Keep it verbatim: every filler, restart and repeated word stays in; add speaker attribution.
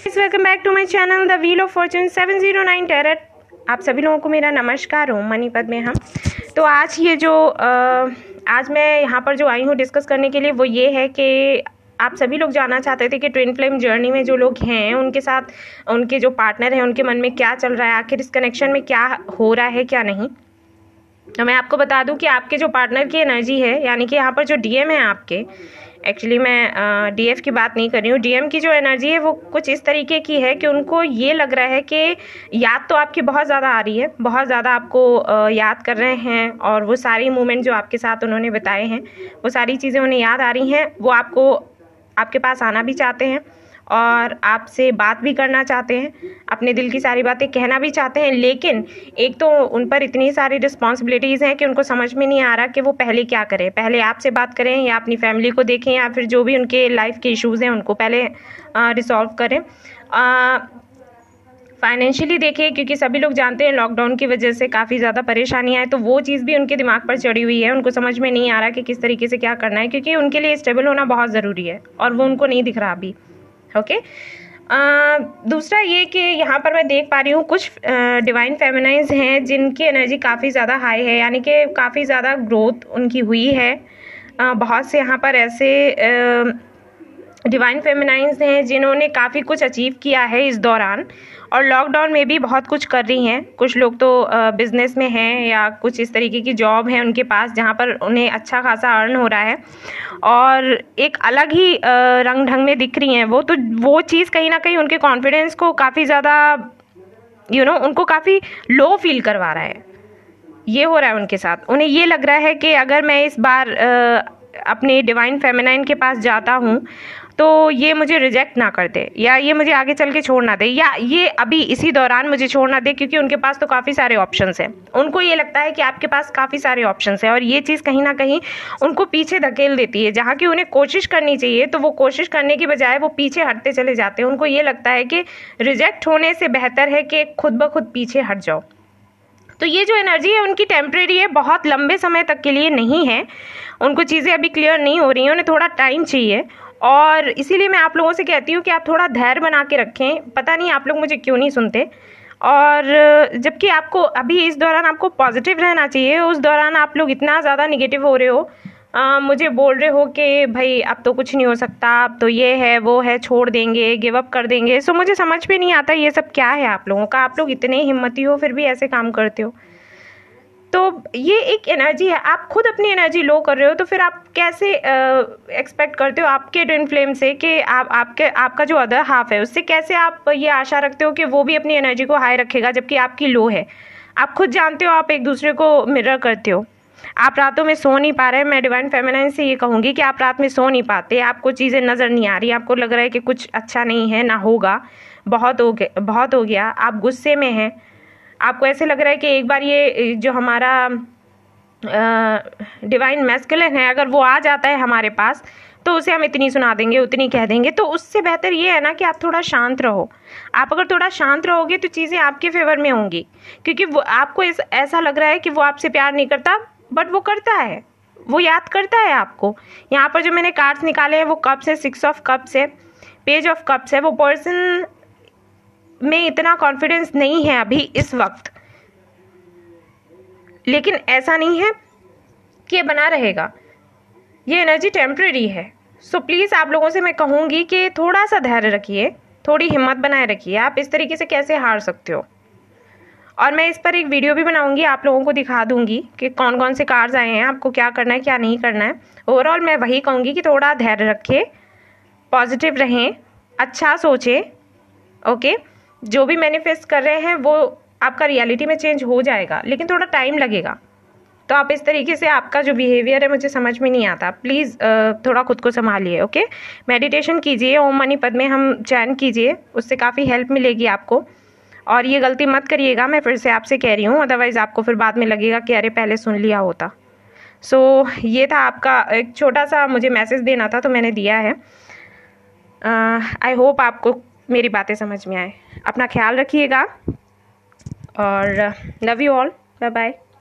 Speaker 1: Welcome back to my channel the wheel of fortune seven zero nine tarot. आप सभी लोगों को मेरा नमस्कार हूँ मणिपत में हम। तो आज ये जो आ, आज मैं यहाँ पर जो आई हूँ डिस्कस करने के लिए वो ये है कि आप सभी लोग जानना चाहते थे कि ट्विन फ्लेम जर्नी में जो लोग हैं उनके साथ उनके जो पार्टनर हैं उनके मन में क्या चल रहा है, आखिर इस कनेक्शन में क्या हो रहा है क्या नहीं। तो मैं आपको बता दूं कि आपके जो पार्टनर की एनर्जी है, यानी कि यहाँ पर जो डीएम है आपके, एक्चुअली मैं डीएफ की बात नहीं कर रही हूँ, डीएम की जो एनर्जी है वो कुछ इस तरीके की है कि उनको ये लग रहा है कि याद तो आपकी बहुत ज़्यादा आ रही है, बहुत ज़्यादा आपको uh, याद कर रहे हैं और वो सारी मोमेंट जो आपके साथ उन्होंने बताए हैं वो सारी चीज़ें उन्हें याद आ रही हैं। वो आपको आपके पास आना भी चाहते हैं और आपसे बात भी करना चाहते हैं, अपने दिल की सारी बातें कहना भी चाहते हैं, लेकिन एक तो उन पर इतनी सारी रिस्पॉन्सिबिलिटीज़ हैं कि उनको समझ में नहीं आ रहा कि वो पहले क्या करें, पहले आपसे बात करें या अपनी फैमिली को देखें या फिर जो भी उनके लाइफ के इश्यूज़ हैं उनको पहले रिसॉल्व करें। फाइनेंशियली देखें, क्योंकि सभी लोग जानते हैं लॉकडाउन की वजह से काफ़ी ज़्यादा परेशानियाँ हैं, तो वो चीज़ भी उनके दिमाग पर चढ़ी हुई है। उनको समझ में नहीं आ रहा कि किस तरीके से क्या करना है, क्योंकि उनके लिए स्टेबल होना बहुत ज़रूरी है और वो उनको नहीं दिख रहा अभी। Okay okay? दूसरा ये कि यहाँ पर मैं देख पा रही हूँ कुछ डिवाइन फेमिनाइंस हैं जिनकी एनर्जी काफ़ी ज़्यादा हाई है, यानी कि काफ़ी ज़्यादा ग्रोथ उनकी हुई है। uh, बहुत से यहाँ पर ऐसे डिवाइन फेमिनाइंस हैं जिन्होंने काफ़ी कुछ अचीव किया है इस दौरान और लॉकडाउन में भी बहुत कुछ कर रही हैं। कुछ लोग तो बिज़नेस में हैं या कुछ इस तरीके की जॉब है उनके पास जहाँ पर उन्हें अच्छा खासा अर्न हो रहा है और एक अलग ही रंग ढंग में दिख रही हैं वो। तो वो चीज़ कहीं ना कहीं उनके कॉन्फिडेंस को काफ़ी ज़्यादा यू नो उनको काफ़ी लो फील करवा रहा है। ये हो रहा है उनके साथ। उन्हें ये लग रहा है कि अगर मैं इस बार आ, अपने डिवाइन फेमिनाइन के पास जाता हूँ तो ये मुझे रिजेक्ट ना कर दे या ये मुझे आगे चल के छोड़ ना दे या ये अभी इसी दौरान मुझे छोड़ ना दे, क्योंकि उनके पास तो काफ़ी सारे ऑप्शंस हैं। उनको ये लगता है कि आपके पास काफ़ी सारे ऑप्शंस हैं और ये चीज़ कहीं ना कहीं उनको पीछे धकेल देती है। जहाँ की उन्हें कोशिश करनी चाहिए तो वो कोशिश करने की बजाय वो पीछे हटते चले जाते हैं। उनको ये लगता है कि रिजेक्ट होने से बेहतर है कि खुद ब खुद पीछे हट जाओ। तो ये जो एनर्जी है उनकी टेम्परेरी है, बहुत लंबे समय तक के लिए नहीं है। उनको चीज़ें अभी क्लियर नहीं हो रही हैं, उन्हें थोड़ा टाइम चाहिए और इसीलिए मैं आप लोगों से कहती हूँ कि आप थोड़ा धैर्य बना के रखें। पता नहीं आप लोग मुझे क्यों नहीं सुनते, और जबकि आपको अभी इस दौरान आपको पॉजिटिव रहना चाहिए, उस दौरान आप लोग इतना ज़्यादा निगेटिव हो रहे हो। आ, मुझे बोल रहे हो कि भाई अब तो कुछ नहीं हो सकता, अब तो ये है वो है, छोड़ देंगे, गिव अप कर देंगे। सो मुझे समझ में नहीं आता ये सब क्या है आप लोगों का। आप लोग इतने हिम्मती हो फिर भी ऐसे काम करते हो। तो ये एक एनर्जी है, आप खुद अपनी एनर्जी लो कर रहे हो तो फिर आप कैसे एक्सपेक्ट करते हो आपके ट्विन फ्लेम से कि आप आपके आपका जो अदर हाफ है उससे कैसे आप ये आशा रखते हो कि वो भी अपनी एनर्जी को हाई रखेगा जबकि आपकी लो है। आप खुद जानते हो, आप एक दूसरे को मिरर करते हो। आप रातों में सो नहीं पा रहे। मैं डिवाइन फेमिनाइन से ये कहूँगी कि आप रात में सो नहीं पाते, आपको चीज़ें नज़र नहीं आ रही, आपको लग रहा है कि कुछ अच्छा नहीं है, ना होगा, बहुत हो गया बहुत हो गया आप गुस्से में हैं। आपको ऐसे लग रहा है कि एक बार ये जो हमारा डिवाइन मैस्कुलिन है अगर वो आ जाता है हमारे पास तो उसे हम इतनी सुना देंगे, उतनी कह देंगे। तो उससे बेहतर ये है ना कि आप थोड़ा शांत रहो। आप अगर थोड़ा शांत रहोगे तो चीज़ें आपके फेवर में होंगी, क्योंकि वो आपको ऐसा लग रहा है कि वो आपसे प्यार नहीं करता, बट वो करता है, वो याद करता है आपको। यहाँ पर जो मैंने कार्ड्स निकाले हैं वो कप्स है, सिक्स ऑफ कप्स है, पेज ऑफ कप्स है। वो पर्सन में इतना कॉन्फिडेंस नहीं है अभी इस वक्त, लेकिन ऐसा नहीं है कि ये बना रहेगा। ये एनर्जी टेम्परेरी है। सो प्लीज़ आप लोगों से मैं कहूँगी कि थोड़ा सा धैर्य रखिए, थोड़ी हिम्मत बनाए रखिए। आप इस तरीके से कैसे हार सकते हो, और मैं इस पर एक वीडियो भी बनाऊंगी, आप लोगों को दिखा दूंगी कि कौन कौन से कार्ड्स आए हैं, आपको क्या करना है क्या नहीं करना है। ओवरऑल मैं वही कहूँगी कि थोड़ा धैर्य रखें, पॉजिटिव रहें, अच्छा सोचें। ओके, जो भी मैनिफेस्ट कर रहे हैं वो आपका रियलिटी में चेंज हो जाएगा, लेकिन थोड़ा टाइम लगेगा। तो आप इस तरीके से, आपका जो बिहेवियर है मुझे समझ में नहीं आता, प्लीज़ थोड़ा खुद को संभालिए। ओके, मेडिटेशन कीजिए, ओम मनी पद्मे हम चैन कीजिए, उससे काफ़ी हेल्प मिलेगी आपको। और ये गलती मत करिएगा, मैं फिर से आपसे कह रही हूँ, अदरवाइज़ आपको फिर बाद में लगेगा कि अरे पहले सुन लिया होता। सो so, ये था आपका एक छोटा सा मुझे मैसेज देना था तो मैंने दिया है। आई uh, होप आपको मेरी बातें समझ में आए। अपना ख्याल रखिएगा और love you all, bye bye.